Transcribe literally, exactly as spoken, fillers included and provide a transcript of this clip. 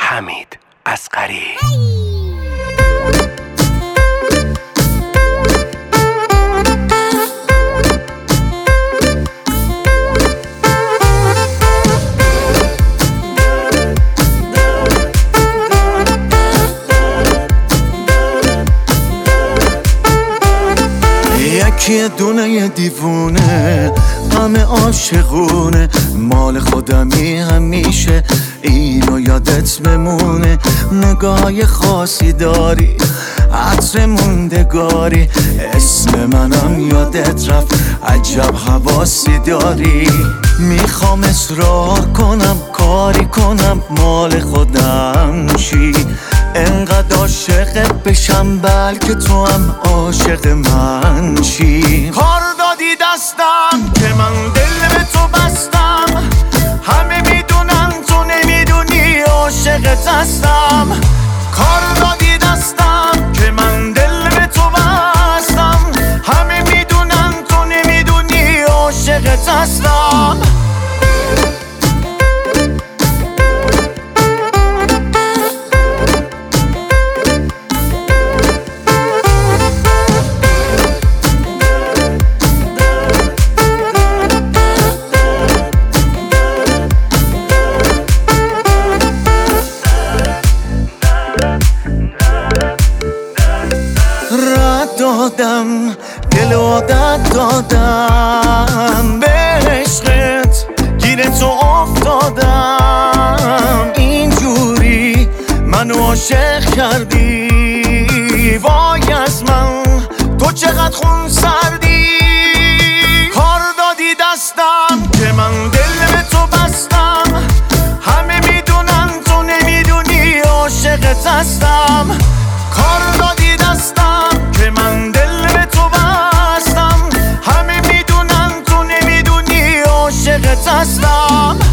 حمید اصغری. یکی دونه دیوونه همه عاشقونه، مال خودمی همیشه اینو یادت بمونه. نگاه خاصی داری، عطر موندگاری، اسم منم یادت رفت، عجب حواسی داری. میخوام اصرار کنم کاری کنم مال خودم شی، انقدر عاشقت بشم بلکه تو هم عاشق من شی. کار دادی دستم که من دل به تو بستم، همه میدونن تو نمیدونی عاشقت هستم. کار دادی دستم که من دل به تو بستم، همه میدونن تو نمیدونی عاشقت هستم. دادم دل عادت دادم، به عشقت گیر تو افتادم. اینجوری منو عاشق کردی، وای از من تو چقدر خون سردی. کار دادی دستم که من دل به تو بستم، همه میدونن تو نمیدونی عاشقت هستم. کار دادی دستم که من دل به تو بستم، همه میدونن تو نمیدونی عاشقت هستم.